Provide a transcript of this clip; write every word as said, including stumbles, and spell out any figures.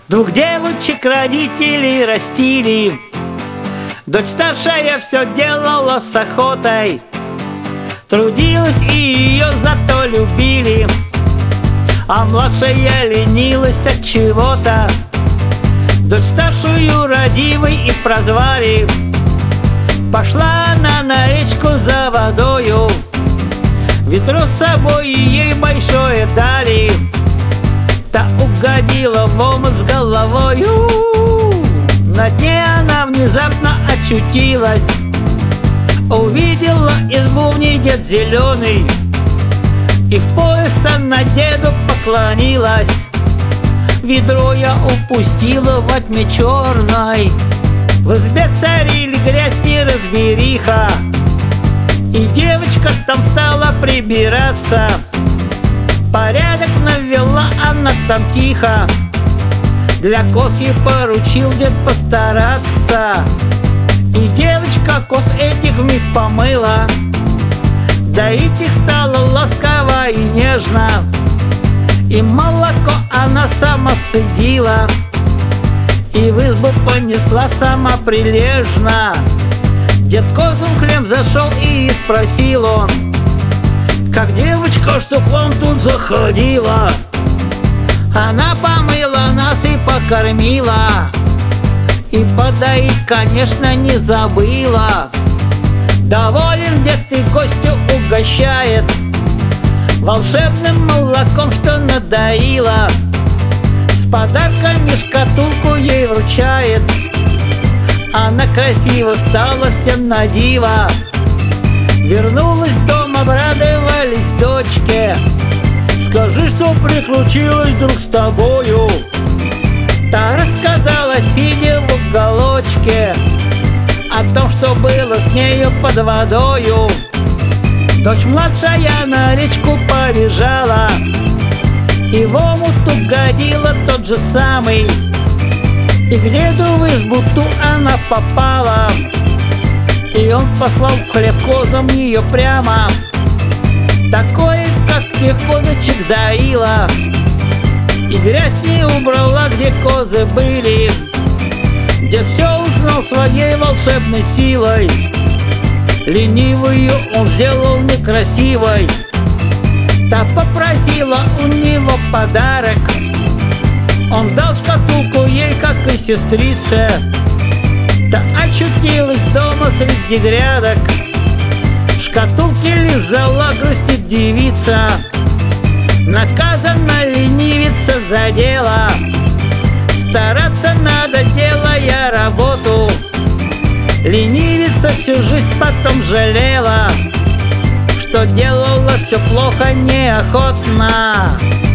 Двух девочек родители растили. Дочь старшая все делала с охотой, трудилась и ее зато любили, а младшая ленилась от чего-то. Дочь старшую родивой и прозвали. Пошла она на речку за водою, ведро с собой ей большое дали. Та угодила в омут с головою, на дне она внезапно очутилась. Увидела избу в ней дед зеленый, и в пояс она деду поклонилась. Ведро я упустила во тьме черной, в избе царили грязь и разбериха, и девочка там стала прибираться. Порядок навела она там тихо, для коз ей поручил дед постараться. И девочка коз этих вмиг помыла, доить их стала ласково и нежно, и молоко она сама сцедила, и в избу понесла сама прилежно. Дед козам хлеб зашел и спросил он: как девочка, что к вам тут заходила? Она помыла нас и покормила, и подоить, конечно, не забыла. Доволен дед и гостю угощает волшебным молоком, что надоила. С подарками шкатулку ей вручает, она красиво стала всем на диво. Вернулась в дом, обрадовались дочке: скажи, что приключилось, друг, с тобою. Та рассказала, сидя в уголочке, о том, что было с нею под водою. Дочь младшая на речку побежала, и в омут угодила тот же самый, и к деду в избу ту она попала, и он послал в хлев козам ее прямо, такое, как тех козочек доила, и грязь не убрала, где козы были. Дед все узнал своей волшебной силой, ленивую он сделал некрасивой. Та попросила у него подарок, он дал шкатулку ей, как и сестрице. Та очутилась дома среди грядок, в шкатулке лизала, грустит девица. Наказана ленивица за дело, стараться надо, делая работу. Ленивица всю жизнь потом жалела, что делала все плохо, неохотно.